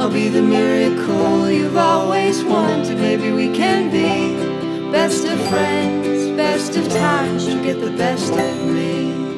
I'll be the miracle you've always wanted. Maybe we can be best of friends, best of times. You get the best of me.